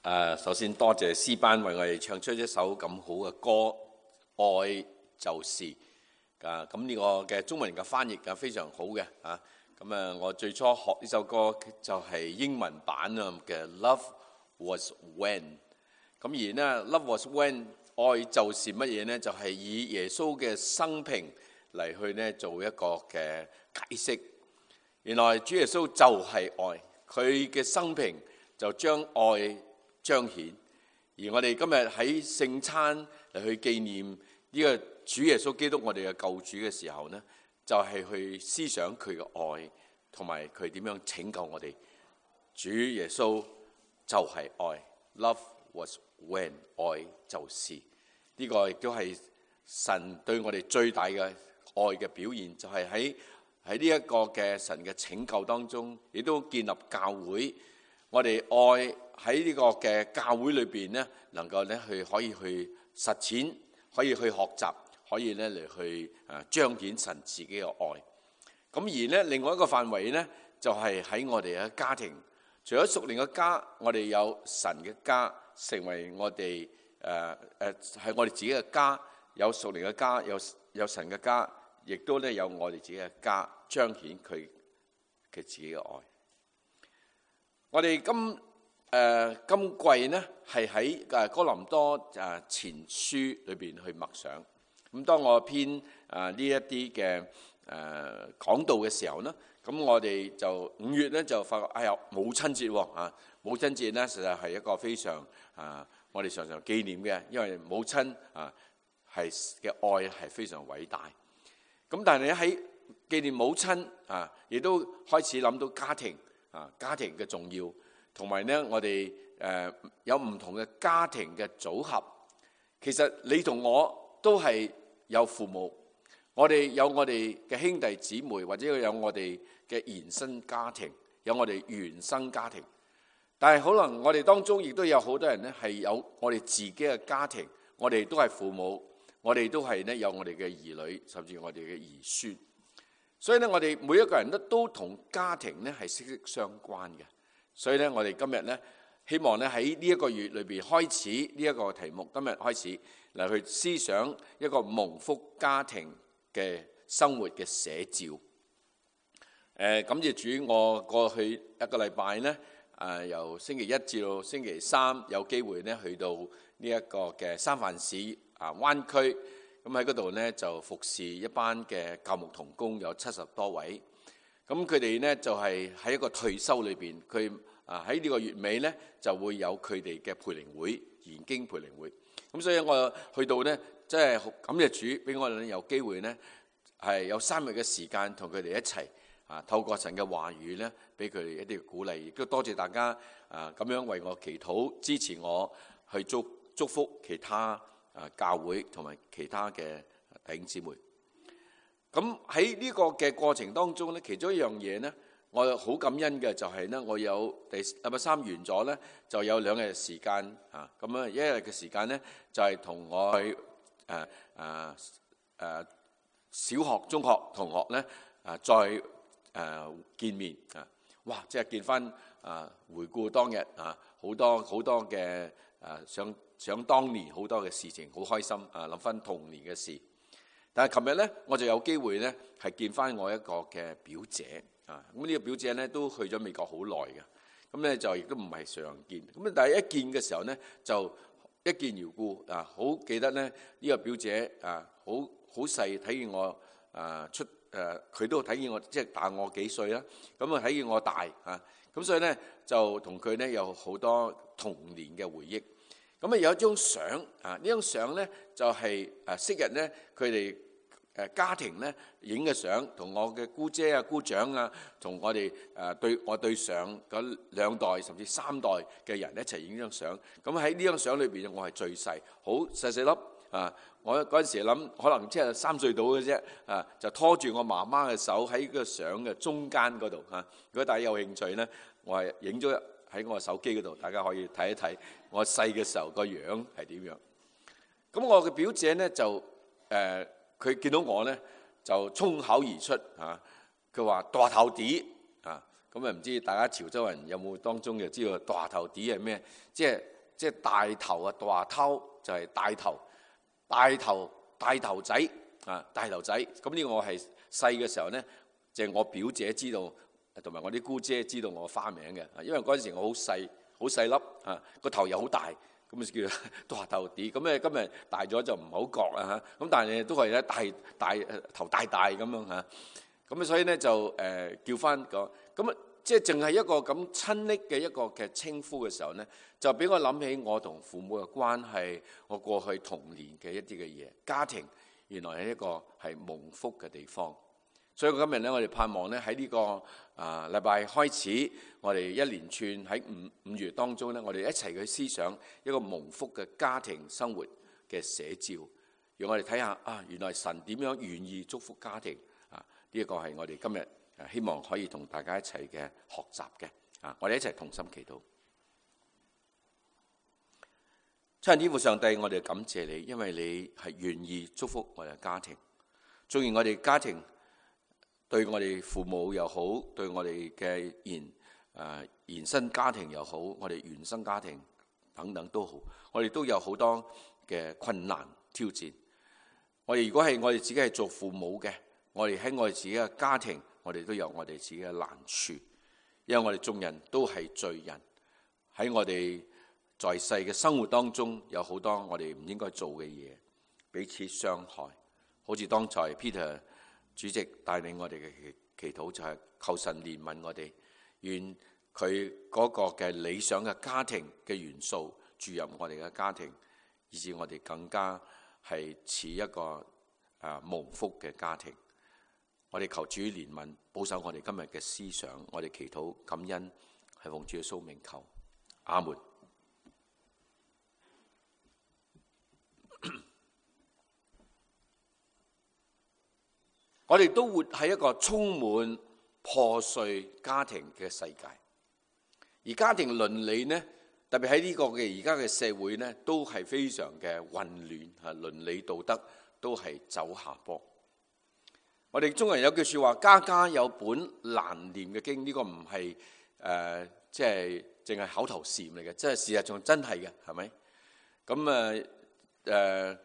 首先多謝詩班為我哋唱出一首咁好嘅歌，愛就是咁呢個嘅中文嘅翻譯非常好嘅我最初學呢首歌就係英文版嘅 Love Was When， 咁而呢 Love Was When 愛就是乜嘢呢？就係以耶穌嘅生平嚟去呢做一個嘅解釋。原來主耶穌就係愛，佢嘅生平就將愛彰顯，而我哋今日喺聖餐嚟去紀念呢個主耶穌基督我哋嘅救主嘅時候呢，就係去思想佢嘅愛，同埋佢點樣拯救我哋。主耶穌就係愛 ，Love was when， 愛就是呢個亦都係神對我哋最大嘅愛嘅表現，就係喺呢一個嘅神嘅拯救當中，亦都建立教會。我哋愛喺呢個嘅教會裏邊呢，能夠咧可以去實踐，可以去學習，可以咧嚟去彰顯神自己嘅愛。咁而呢另外一個範圍呢，就係喺我哋嘅家庭。除咗屬靈嘅家，我哋有神嘅家，成為我哋係我哋自己嘅家，有屬靈嘅家，有神嘅家，亦都咧有我哋自己嘅家，彰顯佢嘅自己嘅愛。我哋今季呢係喺哥林多前書裏邊去默想。咁當我編呢一啲嘅講道嘅時候呢，咁我哋就5月呢就發覺母親節喎母親節呢實在係一個非常我哋常常紀念嘅，因為母親係嘅愛係非常偉大。咁但係喺紀念母親亦都開始諗到家庭嘅重要，同埋呢我哋有唔同嘅家庭嘅組合。其實你同我都係有父母，我哋有我哋嘅兄弟姊妹，或者有我哋嘅延伸家庭，有我哋原生家庭。但係可能我哋當中亦都有好多人呢係有我哋自己嘅家庭，我哋都係父母，我哋都係呢有我哋嘅兒女，甚至我哋嘅兒孫。所以呢，我哋每一個人都同家庭呢係息息相關嘅。所以呢，我哋今日呢，希望呢喺呢一個月裏邊開始呢一個題目，今日開始嚟去思想一個蒙福家庭嘅生活嘅寫照。感謝主，我過去一個禮拜呢，由星期一至到星期三有機會呢去到呢一個嘅三藩市灣區，咁喺嗰度呢就服侍一班嘅教牧同工，有70多位。咁佢哋呢就係喺一個退休裏邊，佢喺呢個月尾呢就會有佢哋嘅培靈會，研經培靈會。咁所以我去到呢，即係感謝主俾我哋有機會呢，係有3日嘅時間同佢哋一齊透過神嘅話語呢，俾佢哋一啲鼓勵。亦都多謝大家咁樣為我祈禱，支持我去祝福其他教會同埋其他嘅弟兄姊妹。咁喺呢個嘅過程當中呢，其中一樣嘢呢，我好感恩嘅就係呢，我有第禮拜3完咗呢，就有2日時間咁1日嘅時間呢，就係同我去小學、中學同學呢再見面哇！即係見翻回顧當日好多嘅想當年好多嘅事情，好開心諗翻童年嘅事。但係琴日呢，我就有機會呢係見翻我一個嘅表姐咁呢個表姐呢都去咗美國好耐嘅，咁呢就亦都唔係常見。咁但係一見嘅時候呢，就一見如故好記得呢個表姐好細，睇見我佢都睇見我即係大我幾歲啦。咁睇見我大咁所以呢就同佢呢有好多童年嘅回憶。咁有一張相呢張相呢就係昔日呢佢哋家庭呢影嘅相，同我嘅姑姐姑丈同我哋對上嗰2代甚至3代嘅人一齊影張相。咁喺呢張相裏邊，我係最細，好細粒我嗰陣時諗可能即係3歲到嘅啫就拖住我媽媽嘅手喺個相嘅中間嗰度如果大家有興趣呢，我係影咗喺我手機嗰度，大家可以睇一睇我細嘅時候個樣係點樣。咁我嘅表姐呢就佢見到我呢就衝口而出佢話大頭弟咁唔知大家潮州人有冇當中就知道大頭弟係咩？即係即係大頭啊，大頭就係大頭，大頭仔啊，大頭仔。咁呢個我係細嘅時候咧，就係我表姐知道，同埋我啲姑姐知道我花名嘅。因為嗰陣時我好細粒啊，個頭又好大，咁就叫大頭啲。咁咧今日大咗就唔好覺啦嚇。咁但係都係咧大頭大咁樣嚇。咁所以咧就叫翻個咁即係淨係一個咁親昵嘅一個嘅稱呼嘅時候咧，就俾我諗起我同父母嘅關係，我過去童年嘅一啲嘅嘢，家庭原來係一個係蒙福嘅地方。所以今日咧，我哋盼望咧喺呢個禮拜開始，我哋一連串喺五月當中咧，我哋一齊去思想一個蒙福嘅家庭生活嘅寫照，讓我哋睇下原來神點樣願意祝福家庭啊！呢一個係我哋今日希望可以同大家一齊嘅學習嘅我哋一齊同心祈禱。親愛的天父上帝，我哋感謝你，因為你係願意祝福我哋家庭。縱然我哋家庭對我哋父母又好，對我哋嘅延伸家庭又好，我哋原生家庭等等都好，我哋都有好多嘅困難挑戰。我哋如果係我哋自己係做父母嘅，我哋喺我哋自己嘅家庭，我哋都有我哋自己嘅難處，因為我哋眾人都係罪人，喺我哋在世嘅生活當中，有好多我哋唔應該做嘅嘢，彼此傷害。好似當才 Peter 主席帶領我哋嘅祈禱，就係求神憐憫我哋，願佢嗰個嘅理想嘅家庭嘅元素注入我哋嘅家庭，以致我哋更加係似一個蒙福嘅家庭。我哋求主憐憫，保守我哋今日嘅思想，我哋祈禱感恩，係奉主耶穌名求，阿門。我哋都活喺一個充滿破碎家庭嘅世界，而家庭倫理呢，特別喺呢個嘅而家嘅社會呢，都係非常嘅混亂，倫理道德都係走下坡。我哋中國人有句說話，家家有本難念嘅經，呢個唔係即係淨係口頭禪嚟嘅，即係事實上真係嘅，係咪？咁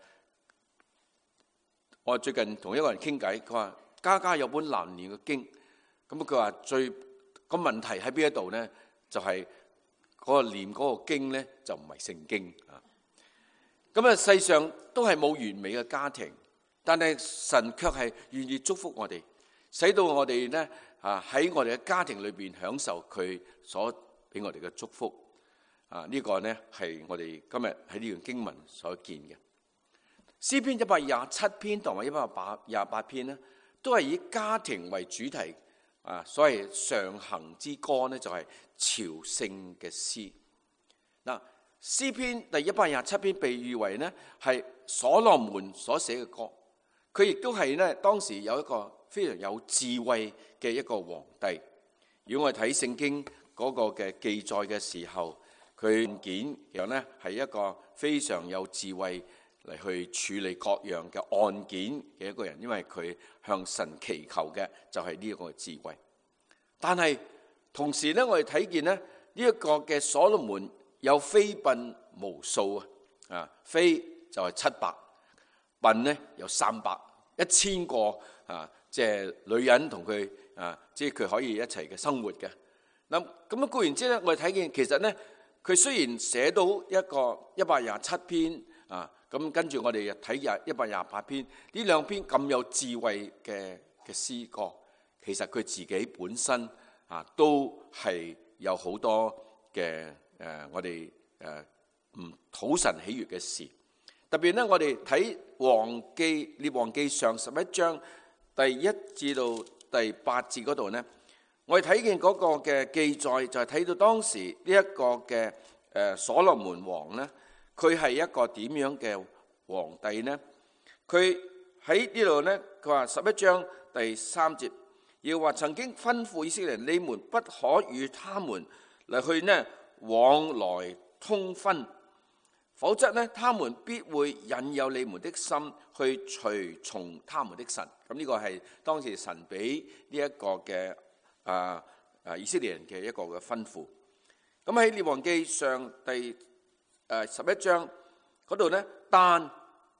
我最近同一個人傾偈，佢話家家有本難念嘅經，咁佢話最個問題喺邊一度呢？就係嗰個念嗰個經呢，就唔係聖經啊。咁世上都係冇完美嘅家庭，但係神卻係願意祝福我哋，使到我哋呢喺我哋嘅家庭裏邊享受佢所俾我哋嘅祝福呢個呢係我哋今日喺呢段經文所見嘅。詩篇127篇同埋128篇呢，都係以家庭為主題所謂上行之歌呢，就係朝聖嘅詩。嗱，詩篇第127篇被譽為呢係所羅門所寫嘅歌，佢亦都係呢當時有一個非常有智慧嘅一個皇帝。如果我哋睇聖經嗰個嘅記載嘅時候，佢案件又呢係一個非常有智慧嚟去處理各樣嘅案件嘅一個人，因為佢向神祈求嘅就係呢一個智慧。但係同時咧，我哋睇見咧呢一個嘅所羅門有妃嬪無數妃就係700，嬪咧有300，1000個即係女人同佢即係佢可以一齊嘅生活嘅。咁樣固然之咧，我哋睇見其實咧，佢雖然寫到一個127篇咁跟住我哋睇128篇，呢兩篇咁有智慧嘅詩歌，其實佢自己本身都係有好多嘅我哋唔討神喜悅嘅事。特別咧，我哋睇列王記上11章第1至到第8節嗰度呢，我哋睇見嗰個嘅記載就係睇到當時呢一個嘅所羅門王呢，佢係一個點樣嘅皇帝呢？佢喺呢度呢，佢話11章第3節，要話曾經吩咐以色列人，你們不可與他們嚟去呢往來通婚，否則呢，他們必會引誘你們的心去隨從他們的神。咁呢個係當時神俾呢一個嘅以色列人嘅一個嘅吩咐。咁喺列王記上第 11章嗰度呢，但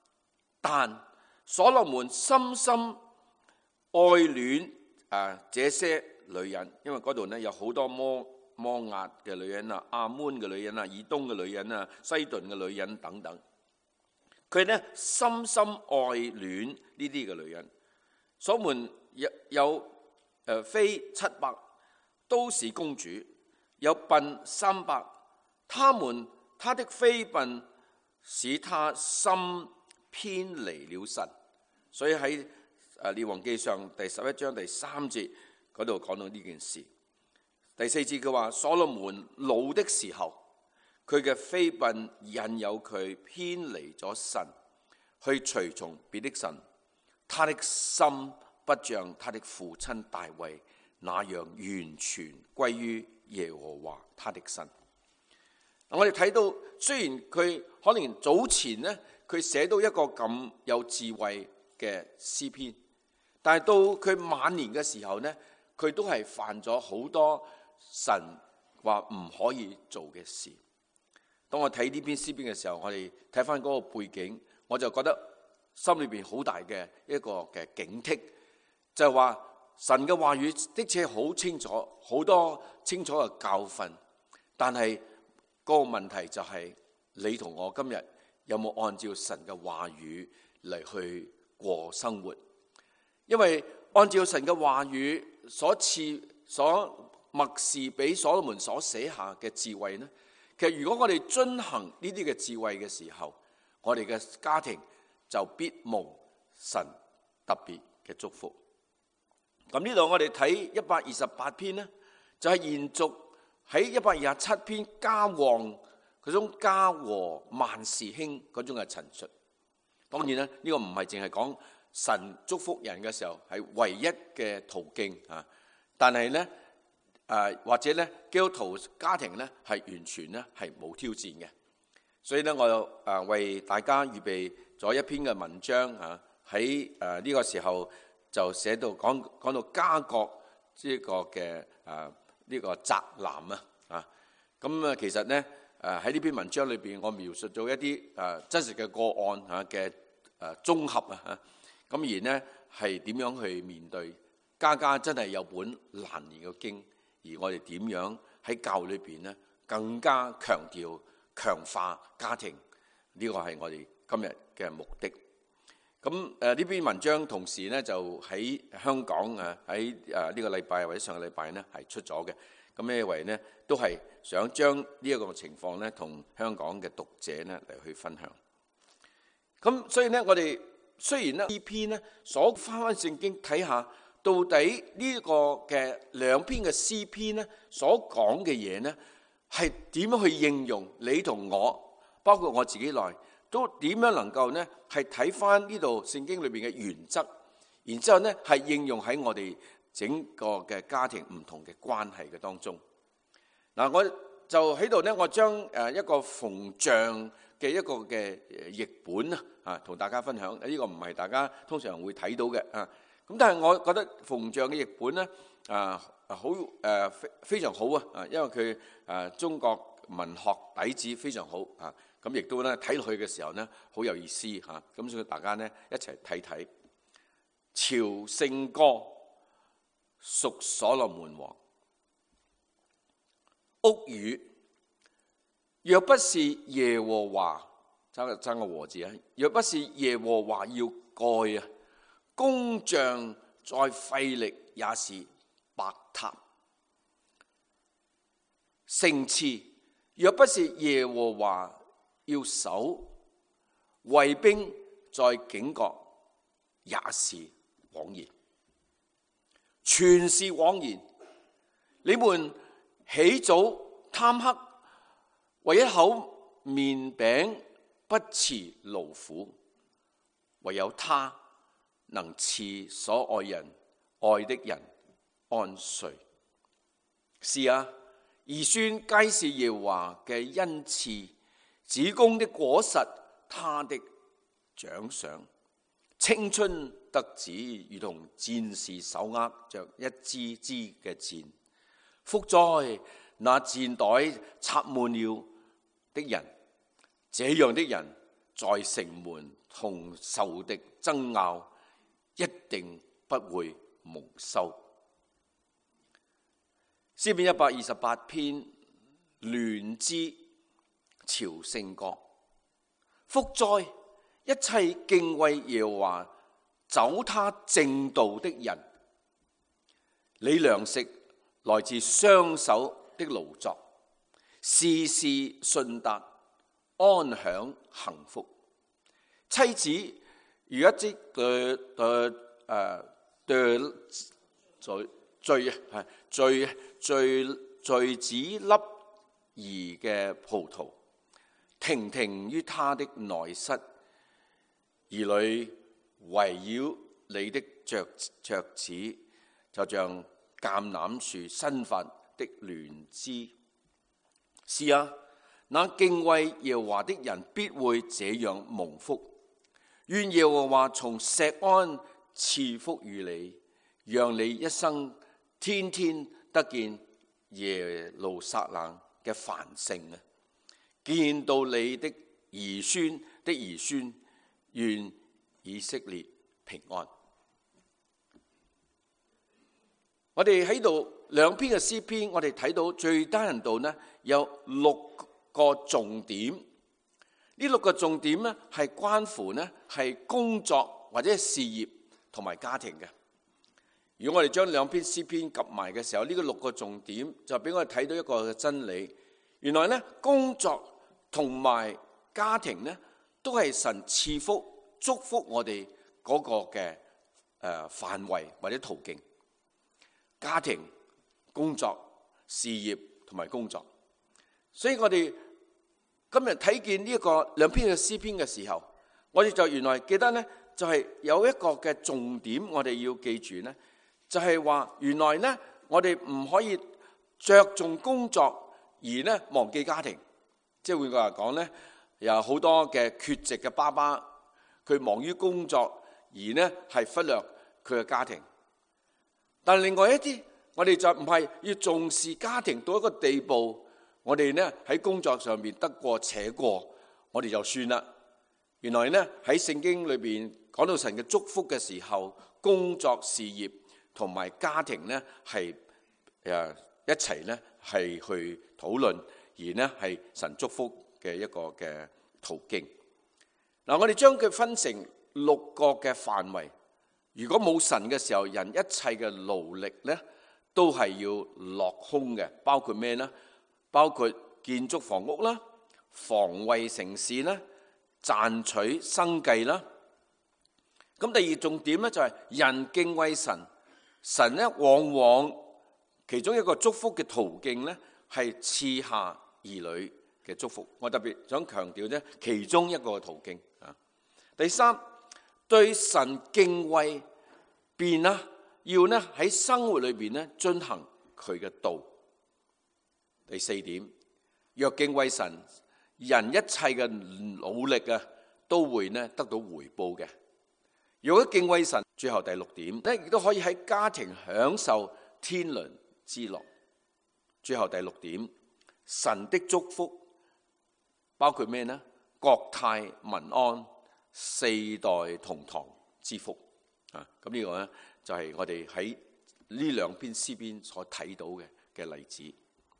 所羅門深深愛戀這些女人，因為嗰度呢有好多摩押嘅女人啊、亞捫嘅女人啊、以東嘅女人啊、西頓嘅女人等等，佢呢深深愛戀呢啲嘅女人。所羅門有妃700，都是公主，有嬪300，他的妃嬪使他心偏離了神。所以喺列王記上第11章第3節嗰度講到呢件事。第4節佢話，所羅門老的時候，佢嘅妃嬪引誘佢偏離咗神，去隨從別的神，他的心不像他的父親大衛那樣完全歸於耶和華他的神。我哋睇到，雖然佢可能早前呢，佢寫到一個咁有智慧嘅詩篇，但係到佢晚年嘅時候呢，佢都係犯咗好多神話唔可以做嘅事。當我睇呢篇詩篇嘅時候，我哋睇翻嗰個背景，我就覺得心裏邊好大嘅一個嘅警惕，就係話神嘅話語的確好清楚，好多清楚嘅教訓，但係嗰個問題就係你同我今日有冇按照神嘅話語嚟去過生活？因為按照神嘅話語所默示俾所羅門所寫下嘅智慧呢，其實如果我哋遵行呢啲嘅智慧嘅時候，我哋嘅家庭就必蒙神特別嘅祝福。咁呢度我哋睇128篇呢，就係延續喺127篇家旺嗰種家和萬事興嗰種嘅陳述。當然啦，呢個唔係淨係講神祝福人嘅時候係唯一嘅途徑啊，但係呢或者呢基督徒家庭呢係完全呢係冇挑戰嘅。所以呢，我又為大家預備咗一篇嘅文章啊，喺呢個時候就寫到講到家國呢個嘅呢個宅男啊，咁其實呢喺呢篇文章裏邊，我描述咗一啲真實嘅個案嘅綜合啊，咁而呢係點樣去面對家真係有本難念嘅經，而我哋點樣喺教裏邊呢更加強調強化家庭，呢個係我哋今日嘅目的。咁呢篇文章同時呢就喺香港喺呢個禮拜或者上個禮拜呢係出咗嘅。咁因為呢都係想將呢一個情況呢同香港嘅讀者呢嚟去分享。咁所以呢，我哋雖然呢呢篇呢所翻聖經睇下，到底呢個嘅兩篇嘅詩篇呢所講嘅嘢呢係點樣去應用你同我，包括我自己內，都點樣能夠呢係睇翻呢度聖經裏邊嘅原則，然之後呢係應用喺我哋整個嘅家庭唔同嘅關係嘅當中。嗱，我就喺度呢，我將一個馮象嘅一個嘅譯本同大家分享。呢個唔係大家通常會睇到嘅咁但係我覺得馮象嘅譯本呢好非常好因為佢中國文學底子非常好咁亦都咧睇落去嘅時候呢好有意思咁所以大家呢一齊睇睇。朝聖歌屬所羅門王。屋宇，若不是耶和華，爭個和字若不是耶和華要蓋工匠再費力也是白塔。城池，若不是耶和華要守，衛兵在警覺也是枉然。全是枉然。你們起早貪黑，為一口麵餅不辭勞苦，唯有他能賜所愛的人安睡。是啊，兒孫皆是耶和華嘅恩賜，子宮的果實他的獎賞。青春得子如同戰士手握着一支支嘅箭，福在那箭袋插滿了的人， 這樣的人在城門同仇敵爭拗，一定不會蒙羞。詩篇128篇戀之朝聖歌，福哉一切敬畏耶和華走他正道的人，你糧食來自雙手的勞作，事事順達，安享幸福。妻子如一隻穗子粒兒嘅葡萄，亭亭於他的內室，兒女圍繞你的桌子，就像橄欖樹新發的嫩枝。是啊，那敬畏耶和華的人必會這樣蒙福。願耶和華從錫安賜福與你，讓你一生天天得見耶路撒冷嘅繁盛啊！見到你的兒孫的兒孫，願以色列平安。我哋喺度兩篇嘅詩篇，我哋睇到最單人道呢有6個重點。呢6個重點呢係關乎呢係工作或者係事業同埋家庭嘅。如果我哋將兩篇詩篇夾埋嘅時候，呢個6個重點就俾我哋睇到一個真理。原來呢，工作同埋家庭呢都係神賜福祝福我哋嗰個嘅範圍或者途徑。家庭、工作、事業同埋工作，所以我哋今日睇見呢一個兩篇嘅詩篇嘅時候，我哋就原來記得呢，就係有一個嘅重點，我哋要記住呢，就係話原來呢，我哋唔可以着重工作而呢忘記家庭。即係換句話講呢，有好多嘅缺席嘅爸爸，佢忙於工作而呢係忽略佢嘅家庭。但另外一啲，我哋就唔係要重視家庭到一個地步，我哋呢喺工作上面得過且過，我哋就算啦。原來呢喺聖經裏邊講到神嘅祝福嘅時候，工作、事業同埋家庭呢係一齊呢係去討論，而呢係神祝福嘅一個嘅途徑。嗱，我哋將佢分成6個嘅範圍。如果冇神嘅時候，人一切嘅勞力呢都係要落空嘅，包括咩呢？包括建築房屋啦、防衛城市啦、賺取生計啦。咁第二重點呢，就係人敬畏神，神呢往往其中一個祝福嘅途徑呢係賜下兒女嘅祝福。我特別想強調呢其中一個途徑啊。第三，對神敬畏便啦，要呢喺生活裏邊呢遵行佢嘅道。第4點，若敬畏神，人一切嘅努力啊都會呢得到回報嘅。如果敬畏神，最後第6點咧，亦都可以喺家庭享受天倫之樂。最後第6點，神的祝福包括咩呢？國泰民安、4代同堂之福啊！咁呢個呢，就係我哋喺呢兩篇詩篇所睇到嘅例子。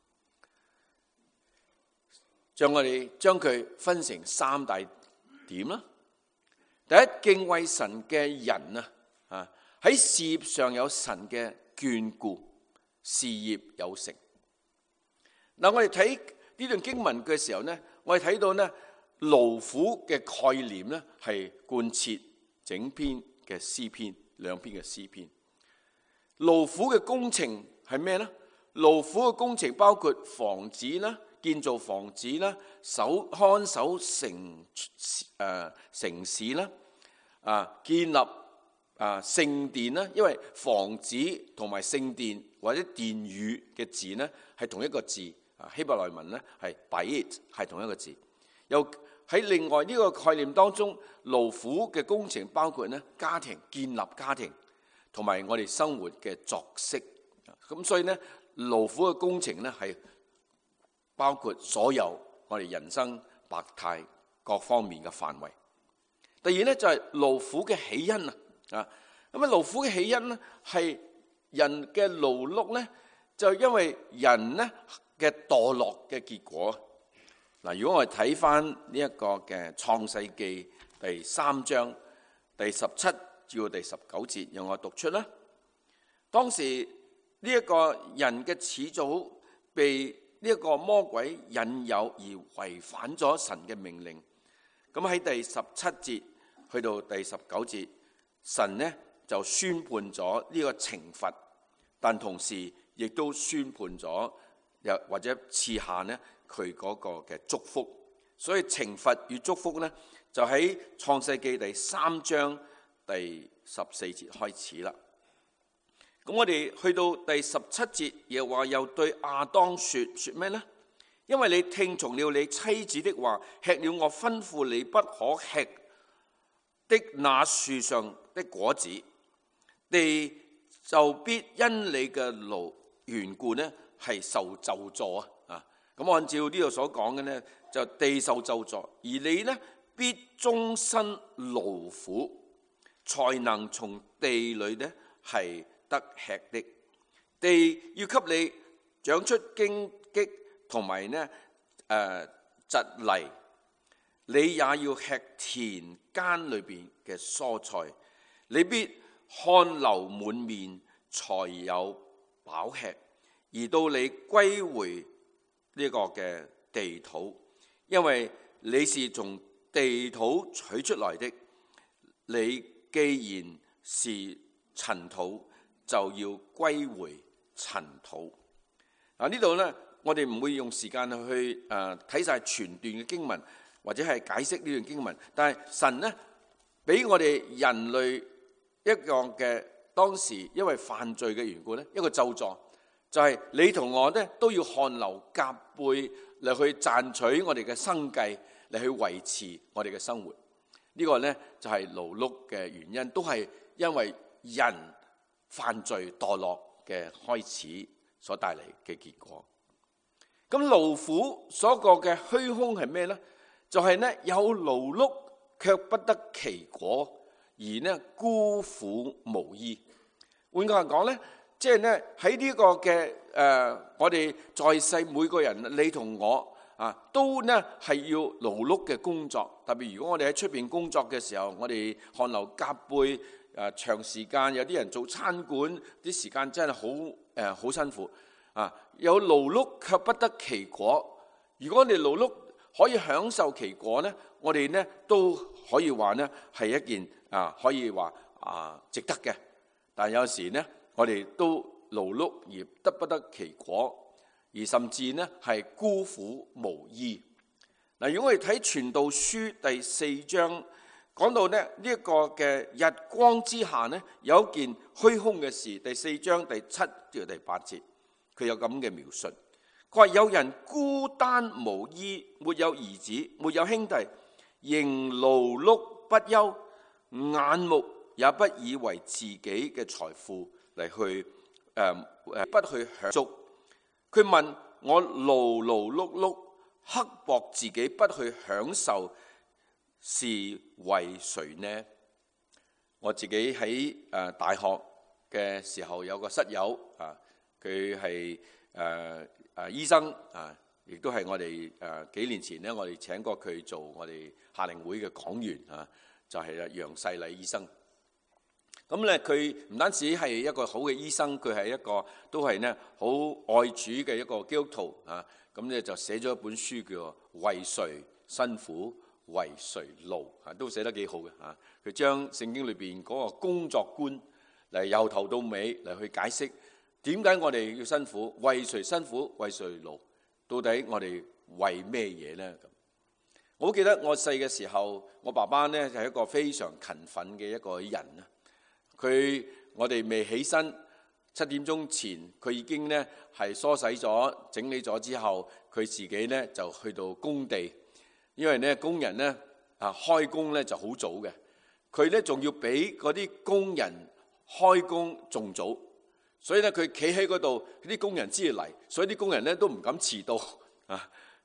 我哋將佢分成3大點啦。第一，敬畏神嘅人啊，喺事業上有神嘅眷顧，事業有成。嗱，我哋睇呢段經文嘅時候呢，我哋睇到呢勞苦嘅概念呢係貫徹整篇嘅詩篇，兩篇嘅詩篇。勞苦嘅工程係咩呢？勞苦嘅工程包括房子啦。建造房子啦，看守城市啦，建立聖殿啦。因為房子同埋聖殿或者殿宇嘅字呢係同一個字，希伯來文呢係 Beit 係同一個字。又喺另外呢個概念當中，勞苦嘅工程包括呢家庭，建立家庭同埋我哋生活嘅作息。咁所以呢勞苦嘅工程呢係包括所有我哋人生百態各方面嘅範圍。第二咧就係勞苦嘅起因啊，咁勞苦嘅起因咧係人嘅勞碌咧，就因為人咧嘅墮落嘅結果。嗱，如果我哋睇翻呢一個嘅創世記第3章第17至到第19節，讓我讀出啦。當時呢一個人嘅始祖被呢一個魔鬼引誘而違反咗神嘅命令，咁喺第17節去到第19節，神呢就宣判咗呢個懲罰，但同時亦都宣判咗又或者賜下呢佢嗰個嘅祝福。所以懲罰與祝福呢，就喺創世記第3章第14節開始啦。咁我哋去到第17節，又話又對亞當說咩呢？因為你聽從了你妻子的話，吃了我吩咐你不可吃的那樹上的果子，地就必因你嘅勞緣故呢係受咒詛啊！咁按照呢度所講嘅呢，就地受咒詛，而你呢必終身勞苦，才能從地裏呢係得吃的。地要給你長出荊棘同埋呢蒺藜，你也要吃田間裏邊嘅蔬菜。你必汗流滿面，才有飽吃。而到你歸回呢個嘅地土，因為你是從地土取出來的，你既然是塵土，就要歸回塵土。嗱，呢度呢，我哋唔會用時間去睇晒全段嘅經文，或者係解釋呢段經文。但係神呢，俾我哋人類一個嘅當時因為犯罪嘅緣故呢，一個咒詛，就係你同我呢都要汗流浹背嚟去賺取我哋嘅生計，嚟去維持我哋嘅生活。呢個呢，就係勞碌嘅原因，都係因為人犯罪墮落嘅開始所帶嚟嘅結果。咁勞苦所過嘅虛空係咩呢？就係呢，有勞碌卻不得其果，而呢孤苦無依。換句話講呢，即係呢喺呢個嘅我哋在世每個人，你同我都呢係要勞碌嘅工作。特別如果我哋喺出邊工作嘅時候，我哋汗流浹背。長時間，有啲人做餐館，啲時間真係好辛苦啊！有勞碌卻不得其果。如果我哋勞碌可以享受其果呢，我哋呢都可以話呢係一件可以話值得嘅。但有時呢，我哋都勞碌而得不得其果，而甚至呢係孤苦無依。嗱，如果我哋睇《傳道書》第4章。講到呢一個嘅日光之下呢，有一件虛空嘅事。第4章第7至第8節，佢有咁嘅描述。佢話有人孤單無依，沒有兒子，沒有兄弟，仍勞碌不休，眼目也不以為自己嘅財富嚟去不去享足。佢問我勞勞碌碌，刻薄自己不去享受，是為誰呢？我自己喺大學嘅時候有個室友佢係醫生亦都係我哋幾年前呢，我哋請過佢做我哋夏令會嘅講員就係楊世禮醫生。咁咧佢唔單止係一個好嘅醫生，佢係一個都係呢好愛主嘅一個基督徒咁咧就寫咗一本書叫做《為誰辛苦為誰勞》都寫得幾好嘅佢將聖經裏邊嗰個工作觀嚟由頭到尾嚟去解釋點解我哋要辛苦，為誰辛苦為誰勞，到底我哋為咩嘢呢？咁我好記得我細嘅時候，我爸爸呢係一個非常勤奮嘅一個人我哋未起身7點鐘前，佢已經呢係梳洗咗整理咗之後，佢自己呢就去到工地。因為呢工人呢開工呢就好早嘅，佢呢仲要比嗰啲工人開工仲早，所以呢佢企喺嗰度，啲工人知嚟，所以啲工人呢都唔敢遲到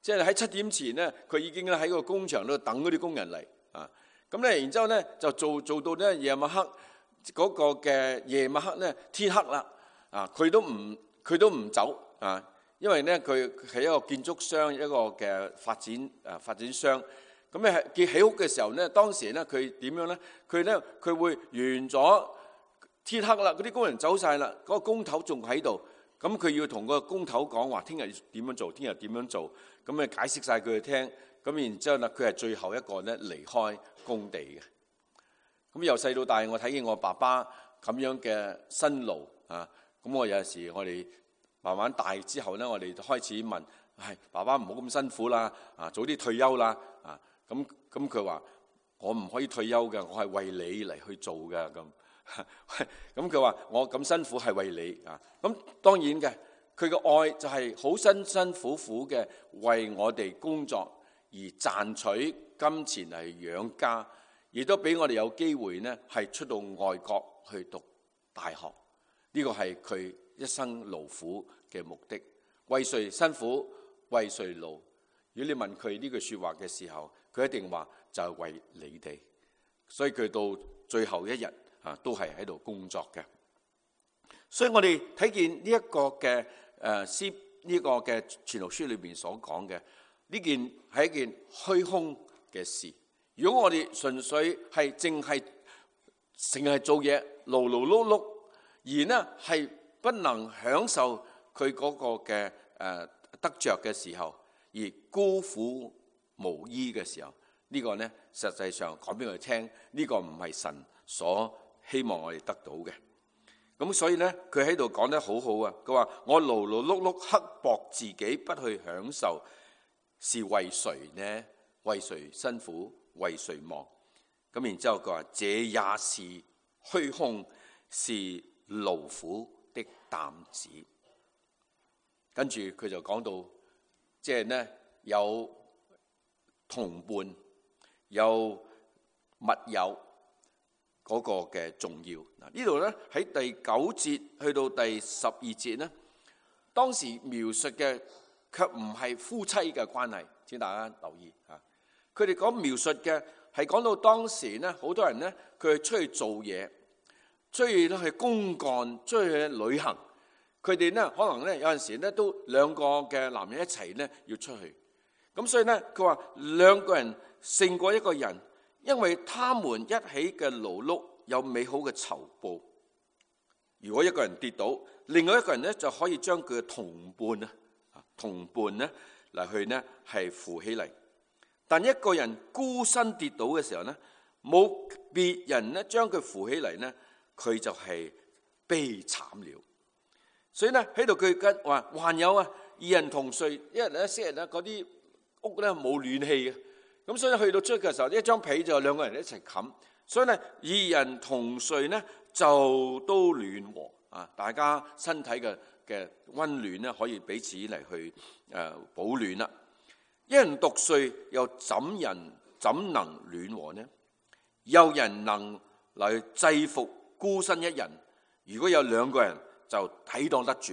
即係喺7點前咧，佢已經喺個工場度等嗰啲工人嚟啊。咁咧，然之後咧就做到咧夜晚黑嗰個嘅夜晚黑咧天黑啦啊，佢都唔走啊，因為咧佢係一個建築商，一個嘅發展商。咁咧建起屋嘅時候咧，當時咧佢點樣咧？佢會完咗天黑啦，嗰啲工人走晒啦，嗰個工頭仲喺度。咁佢要同個工頭講話，聽日點樣做，聽日點樣做。咁咪解釋晒佢哋聽。咁然之後咧，佢係最後一個咧離開工地嘅。咁由細到大，我睇見我爸爸咁樣嘅辛勞啊。咁我有陣時，我哋慢慢大之後咧，我哋就開始問：爸爸唔好咁辛苦啦，啊，早啲退休啦，啊。咁佢話：我唔可以退休嘅，我係為你嚟去做嘅咁。咁佢話：我咁辛苦係為你啊。咁當然嘅，佢嘅愛就係好辛辛苦苦嘅為我哋工作而賺取金錢嚟養家，亦都俾我哋有機會呢係出到外國去讀大學。呢個係佢一生勞苦嘅目的。為誰辛苦，為誰勞？如果你問佢呢句說話嘅時候，佢一定話就係為你哋。所以佢到最後一日都係喺度工作嘅。所以我哋睇見呢一個嘅呢個嘅傳道書裏邊所講嘅呢件係一件虛空嘅事。如果我哋純粹係淨係成日做嘢勞勞碌碌，而呢係不能享受佢嗰個嘅得着嘅時候，而孤苦無依嘅時候，呢個呢實際上講俾我哋聽，呢個唔係神所希望我哋得到嘅。咁所以呢，佢喺度講得好好啊。佢話：我勞勞碌碌刻薄自己，不去享受，是為誰呢？為誰辛苦？為誰忙？咁然之後佢話：這也是虛空，是勞苦的擔子。跟住佢就講到，即係呢有同伴，有密友嗰個嘅重要。嗱，呢度咧喺第9節去到第12節呢，當時描述嘅卻唔係夫妻嘅關係，請大家留意嚇。佢哋講描述嘅係講到當時呢，好多人呢，佢出去做嘢，出去去公幹，出去旅行。佢哋呢，可能呢，有陣時呢，都2個嘅男人一齊呢要出去。咁所以呢，佢話2個人勝過1個人，因為他們一起嘅勞碌有美好嘅酬報。如果1個人跌倒，另外1個人呢就可以將佢嘅同伴呢嚟去呢係扶起嚟。但1個人孤身跌倒嘅時候呢，冇別人呢將佢扶起嚟呢，佢就係悲慘了。所以呢喺度佢跟話還有啊，2人同睡，因為咧昔日咧嗰啲屋咧冇暖氣嘅，咁所以去到出嘅時候，一張被就2個人一齊冚，所以呢2人同睡呢就都暖和啊，大家身體嘅溫暖呢可以彼此嚟去保暖啦。1人獨睡又怎能暖和呢？有人能嚟制服孤身1人，如果有2個人就抵擋得住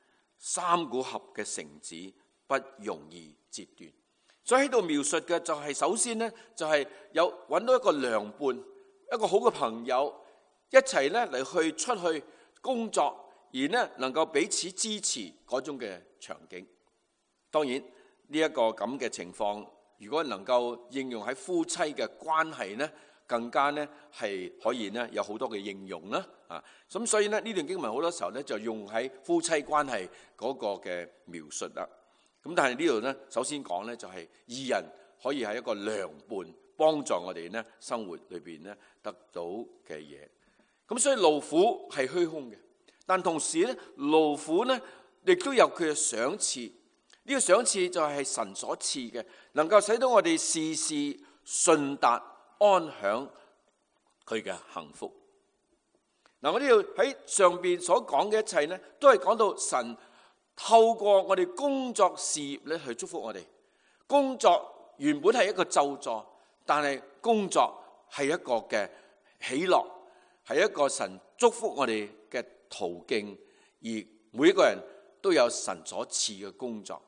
，3股合嘅繩子不容易折斷。所以喺度描述嘅就係首先呢，就係有揾到一個良伴，一個好嘅朋友，一齊呢嚟去出去工作，而呢能夠彼此支持嗰種嘅場景。當然呢一個咁嘅情況，如果能夠應用喺夫妻嘅關係呢，更加呢係可以呢有好多嘅應用啦。咁所以呢段經文好多時候呢就用喺夫妻關係嗰個嘅描述啦。咁但係呢度呢，首先講呢就係2人可以係一個良伴，幫助我哋呢生活裏邊呢得到嘅嘢。咁所以勞苦係虛空嘅，但同時呢勞苦呢亦都有佢嘅賞賜。呢個賞賜就係神所賜嘅，能夠使到我哋事事順達，安享佢嘅幸福。嗱，我呢度喺上邊所講嘅一切呢，都係講到神透過我哋工作事業咧去祝福我哋。工作原本係一個咒詛，但係工作係一個嘅喜樂，係一個神祝福我哋嘅途徑。而每一個人都有神所賜嘅工作，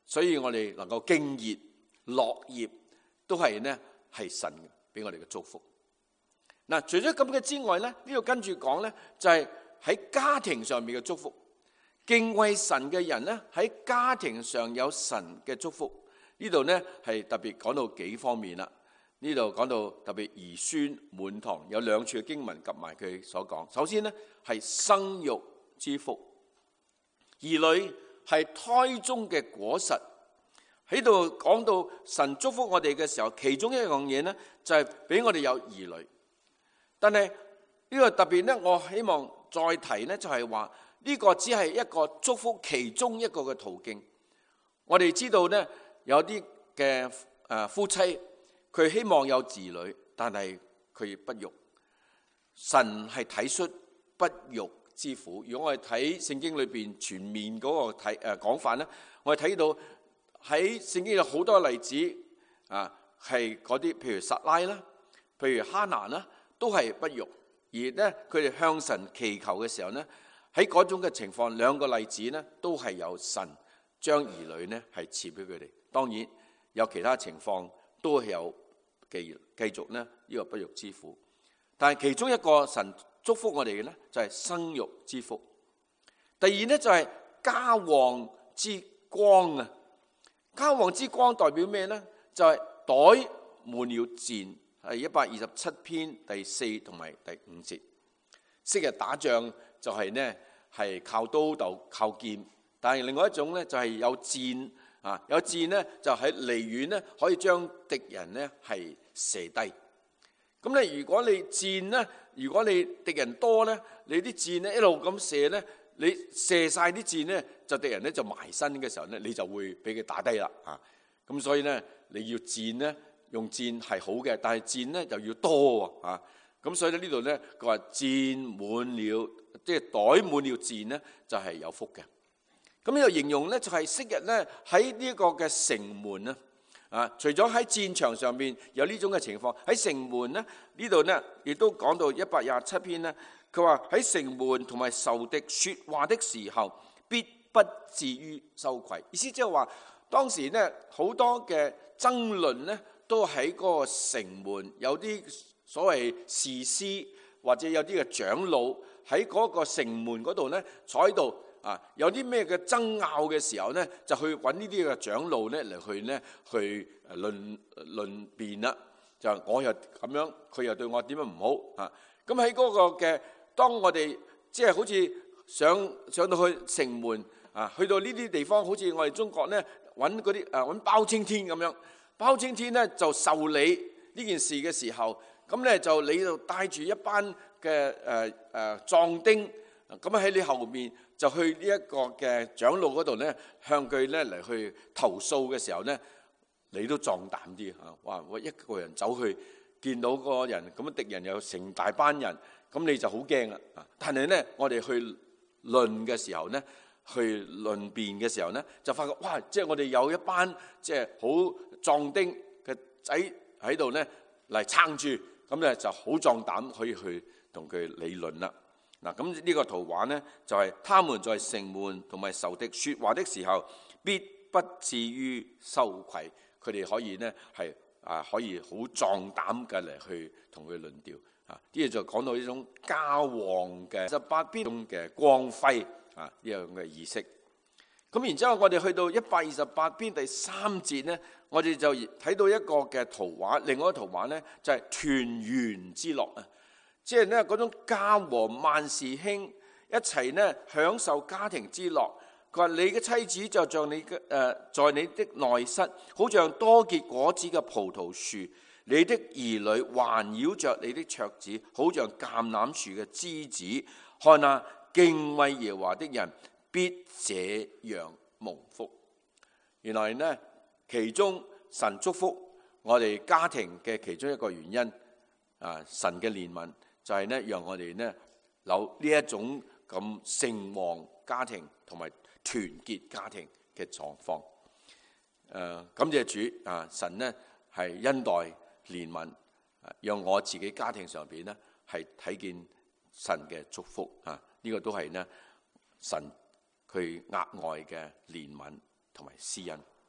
所以我哋能夠敬業樂業都係呢係神俾我哋嘅祝福。嗱，除咗咁嘅之外咧，呢度跟住講咧就係喺家庭上面嘅祝福。敬畏神嘅人咧喺家庭上有神嘅祝福。呢度呢係特別講到幾方面啦。呢度講到特別兒孫滿堂，有兩處嘅經文及埋佢所講。首先呢係生育之福，兒女係胎中嘅果實。喺度講到神祝福我哋嘅時候，其中一樣嘢呢就係俾我哋有兒女。但係呢個特別呢，我希望再提呢，就係話呢個只係一個祝福其中一個嘅途徑。我哋知道呢，有啲嘅夫妻佢希望有兒女，但係佢不育。神係體恤不育之苦。如果我哋睇聖經裏邊全面嗰個講法呢，我哋睇到喺聖經有好多例子係嗰啲，譬如撒拉啦，譬如哈拿啦，都係不育。而呢，佢哋向神祈求嘅時候呢，喺嗰種嘅情況，兩個例子呢都係有神將兒女呢係賜俾佢哋。當然有其他情況都係有繼續呢個不育之苦。但係其中一個神祝福我哋嘅呢，就係生育之福。第二呢，就係家旺之光啊！家旺之光代表咩呢？就係袋滿了箭，係127篇第4同埋第5節。昔日打仗就係呢係靠刀就靠劍，但係另外一種呢，就係有箭啊，有箭呢就喺離遠呢可以將敵人呢係射低。咁你如果你箭呢，如果你敵人多呢，你啲箭呢一路咁射呢，你射晒啲箭呢，就敵人呢就埋身嘅時候呢，你就會俾佢打低啦啊！咁所以呢，你要箭呢，用箭係好嘅，但係箭呢就要多啊！咁所以呢度呢，佢話箭滿了，即係袋滿了箭呢，就係有福嘅。咁呢度形容呢，就係昔日呢喺呢個嘅城門啊，除咗喺戰場上面有呢種嘅情況，喺城門呢度呢，亦都講到127篇呢，佢話喺城門同埋仇敵說話的時候，必不至於羞愧。意思即係話，當時呢好多嘅爭論呢，都喺嗰個城門，有啲所謂士師或者有啲嘅長老喺嗰個城門嗰度呢坐喺度。有啲咩嘅爭拗嘅時候呢，就去揾呢啲嘅長老呢嚟去論辯啦。就我又咁樣，佢又對我點樣唔好啊？咁喺嗰個嘅，當我哋即係好似上到去城門啊，去到呢啲地方，好似我哋中國呢揾嗰啲揾包青天咁樣，包青天呢就受理呢件事嘅時候，咁呢就你就帶住一班嘅壯丁，咁喺你後面。就去呢一個嘅長老嗰度呢，向佢呢嚟去投訴嘅時候呢，你都壯膽啲嚇。哇！我一個人走去見到個人，咁敵人有成大班人，咁你就好驚啦。但係呢，我哋去論嘅時候呢，去論辯嘅時候呢，就發覺哇！即係我哋有一班即係好壯丁嘅仔喺度呢嚟撐住，咁呢就好壯膽可以去同佢理論啦。嗱，咁呢個圖畫呢，就係他們在城門同埋仇敵說話的時候，必不至於羞愧。佢哋可以呢係可以好壯膽嘅嚟去同佢論調啊！啲嘢就講到呢種家旺嘅18篇嘅光輝啊呢樣嘅意識。咁然之後，我哋去到128篇第3節呢，我哋就睇到一個嘅圖畫，另外一個圖畫呢，就係團圓之樂啊！即係呢嗰種家和萬事興，一齊呢享受家庭之樂。佢話：你嘅妻子就像你嘅在你的內室，好像多結果子嘅葡萄樹；你的兒女環繞着你的桌子，好像橄欖樹嘅枝子。看哪，敬畏耶和華的人必這樣蒙福。原來呢，其中神祝福我哋家庭嘅其中一個原因神嘅憐憫。就係呢，讓我哋呢有呢一種咁盛旺家庭同埋團結家庭嘅狀況。感謝主神呢係恩待憐憫，讓我自己家庭上邊呢係睇見神嘅祝福呢個都係呢神佢額外嘅憐憫同埋施恩。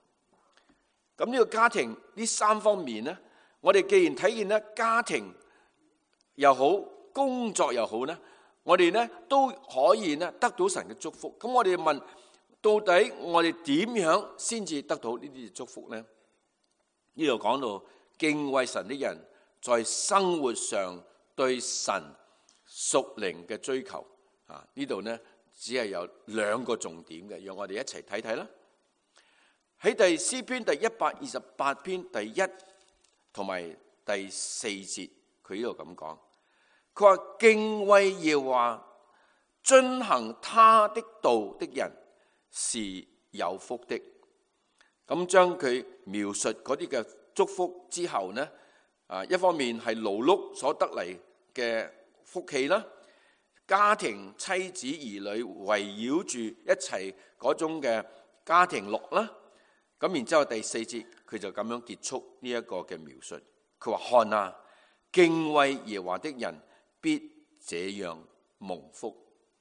咁呢個家庭呢三方面呢，我哋既然睇見咧家庭又好，工作又好呢，我哋呢都可以呢得到神嘅祝福。咁我哋問，到底我哋點樣先至得到呢啲祝福呢？呢度講到敬畏神的人在生活上對神屬靈嘅追求啊，呢度呢只係有兩個重點嘅，讓我哋一齊睇睇啦。喺詩篇第128篇第1同埋第4節，佢呢度咁講，佢話敬畏耶和華、遵行他的道的人是有福的。咁將佢描述嗰啲嘅祝福之後呢，一方面係勞碌所得嚟嘅福氣啦，家庭、妻子、兒女圍繞住一齊嗰種嘅家庭樂啦。咁然之後第4節佢就咁樣結束呢一個嘅描述，佢話看啊，敬畏耶和華的人必這樣蒙福。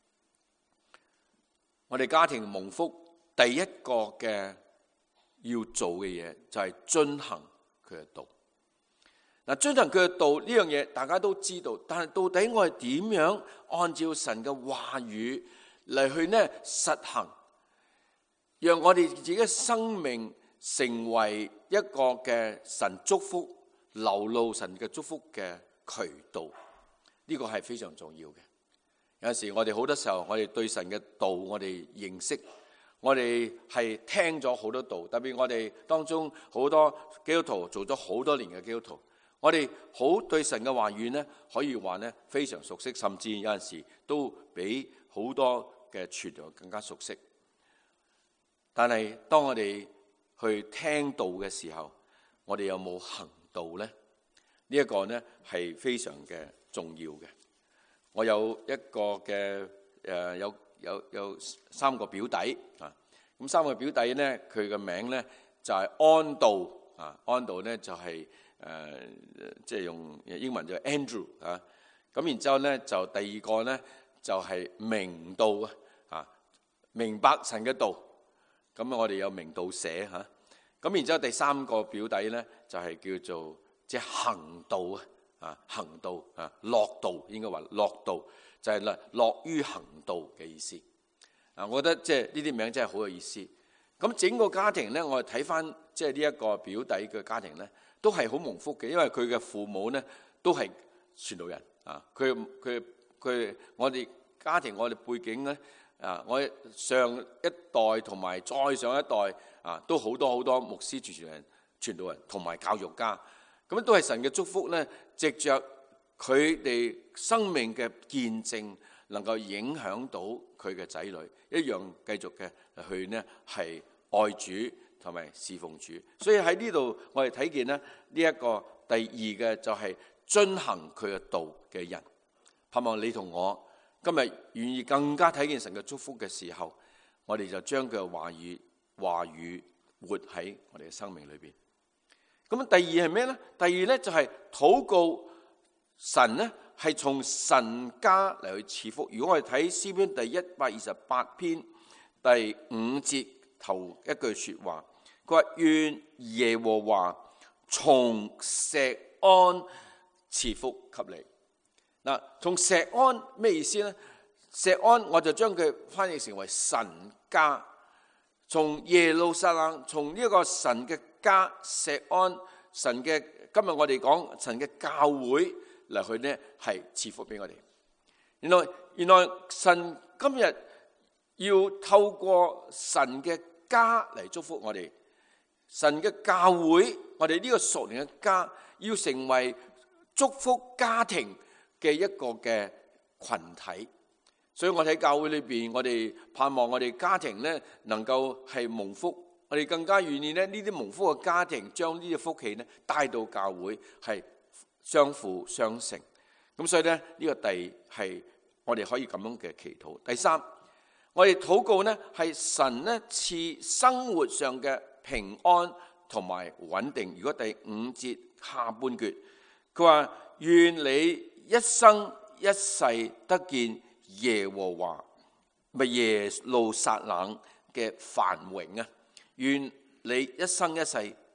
我哋家庭蒙福第一個嘅要做嘅嘢就係遵行佢嘅道。嗱，遵行佢嘅道呢樣嘢大家都知道，但係到底我係點樣按照神嘅話語嚟去呢實行，讓我哋自己嘅生命成為一個嘅神祝福、流露神嘅祝福嘅渠道，呢個係非常重要嘅。有陣時我哋好多時候，我哋對神嘅道我哋認識，我哋係聽咗好多道，特別我哋當中好多基督徒做咗好多年嘅基督徒，我哋好對神嘅話語呢，可以話呢非常熟悉，甚至有陣時都比好多嘅傳道更加熟悉。但係當我哋去聽道嘅時候，我哋有冇行道呢？呢一個呢係非常嘅重要嘅。我有一個嘅有三個表弟啊，咁三個表弟呢，佢嘅名呢就係安道啊，安道呢就係即係用英文就 Andrew 啊，咁然之後呢就第二個呢就係明道啊，明白神嘅道，咁我哋有明道社嚇，咁然之後第三個表弟呢就係叫做即係行道啊，行道啊，樂道應該話樂道就係樂於行道嘅意思啊！我覺得即係呢啲名真係好有意思。咁整個家庭咧，我哋睇翻即係呢一個表弟嘅家庭咧，都係好蒙福嘅，因為佢嘅父母咧都係傳道人啊。我哋家庭我哋背景咧啊，我上一代同埋再上一代啊，都好多牧師、傳道人同埋教育家。咁都係神嘅祝福咧，藉着佢哋生命嘅見證，能夠影響到佢嘅仔女，一樣繼續嘅去呢係愛主同埋侍奉主。所以喺呢度我哋睇見咧呢一個第二嘅就係遵行佢嘅道嘅人。盼望你同我今日願意更加睇見神嘅祝福嘅時候，我哋就將佢嘅話語活喺我哋嘅生命裏邊。咁第二係咩呢？第二呢就係禱告神呢係從神家嚟去賜福。如果我哋睇詩篇第128篇第5節頭一句說話，佢話願耶和華從錫安賜福給你。嗱，從錫安咩意思呢？錫安我就將佢翻譯成為神家。從耶路撒冷，從呢一個神嘅家錫安，神嘅今日我哋講神嘅教會嚟去呢係賜福俾我哋。原來神今日要透過神嘅家嚟祝福我哋，神嘅教會，我哋呢個屬靈嘅家要成為祝福家庭嘅一個嘅群體。所以我喺教會裏邊，我哋盼望我哋家庭呢能夠係蒙福，我哋更加願意呢啲蒙福嘅家庭將呢啲福氣呢帶到教會，係相輔相成。咁所以呢，呢個第係我哋可以咁樣嘅祈禱。第三，我哋禱告呢係神呢賜生活上嘅平安同埋穩定。如果第5節下半句，佢話願你一生一世得見耶和華咪耶路撒冷嘅繁榮啊！願你一生一世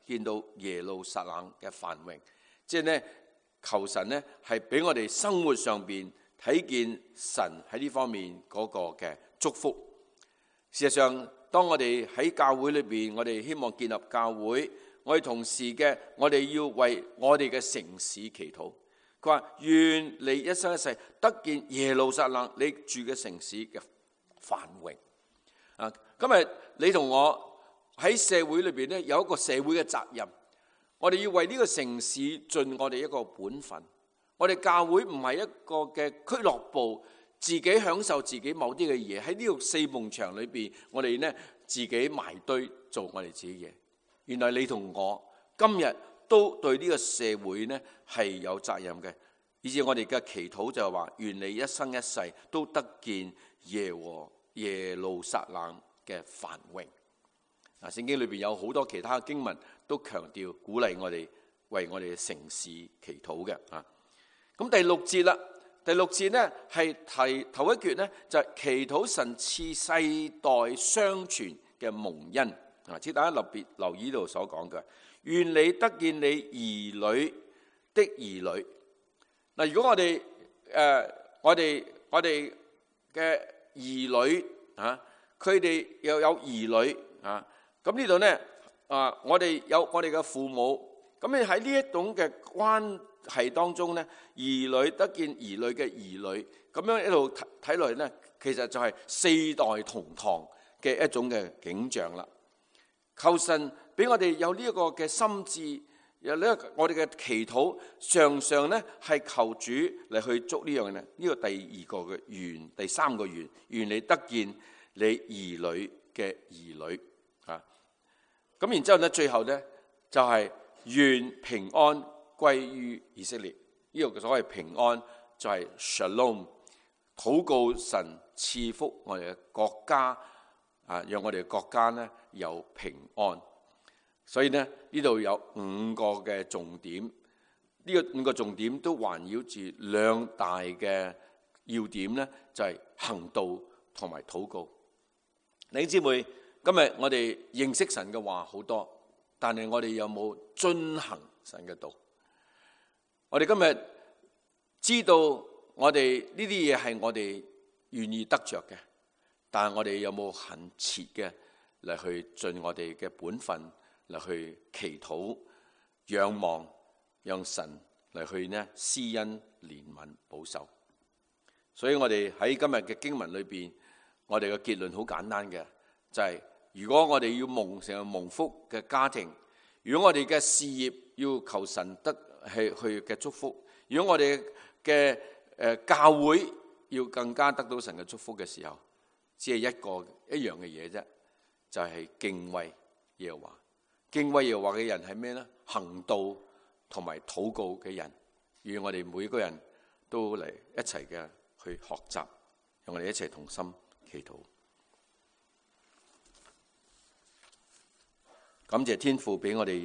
見到耶路撒冷嘅繁榮，即係咧求神咧係俾我哋生活上邊睇見神喺呢方面嗰個嘅祝福。事實上，當我哋喺教會裏邊，我哋希望建立教會，我哋同時嘅我哋要為我哋嘅城市祈禱。佢話願你一生一世得見耶路撒冷你住嘅城市嘅繁榮。今日你同我喺社會裏邊咧有一個社會嘅責任，我哋要為呢個城市盡我哋一個本分。我哋教會唔係一個嘅俱樂部，自己享受自己某啲嘅嘢，喺呢個四面牆裏邊，我哋呢自己埋堆做我哋自己嘢。原來你同我今日都對呢個社會呢係有責任嘅，以至我哋嘅祈禱就係話，願你一生一世都得見耶路撒冷嘅繁榮。聖經裏邊有好多其他經文都強調鼓勵我哋為我哋嘅城市祈禱嘅。咁第六節啦，第六節呢係頭一橛呢，就係祈禱神賜世代相傳嘅蒙恩。請大家特別留意到所講嘅，願你得見你兒女的兒女。嗱，如果我哋嘅兒女佢哋又有兒女咁呢度呢我哋有我哋嘅父母，咁你喺呢一種嘅關係當中呢，兒女得見兒女嘅兒女，咁樣一路睇落去呢，其實就係四代同堂嘅一種嘅景象啦。求神俾我哋有呢一個嘅心志，有呢我哋嘅祈禱，常常呢係求主嚟去捉呢樣嘅。呢個第二個嘅願，第三個願，願你得見你兒女嘅兒女咁然之後呢，最後呢就係願平安歸於以色列。呢個所謂平安就係 Shalom， 禱告神賜福我哋嘅國家讓我哋嘅國家呢有平安。所以呢度有五個嘅重點，呢個五個重點都環繞住兩大嘅要點呢，就係行道同埋禱告。弟兄姊妹，今日我哋認識神嘅話好多，但係我哋有冇遵行神嘅道？我哋今日知道我哋呢啲嘢係我哋願意得着嘅，但係我哋有冇懇切嘅嚟去盡我哋嘅本分嚟去祈禱、仰望，讓神嚟去呢施恩、憐憫、保守。所以我哋喺今日嘅經文裏邊，我哋嘅結論好簡單嘅，就係如果我哋要成為蒙福嘅家庭，如果我哋嘅事業要求神得去嘅祝福，如果我哋嘅教會要更加得到神嘅祝福嘅時候，只係一樣嘅嘢啫，就係敬畏耶和華。敬畏耶和華嘅人係咩呢？行道同埋禱告嘅人，願我哋每個人都嚟一齊嘅去學習，讓我哋一齊同心祈禱。感謝天父俾我哋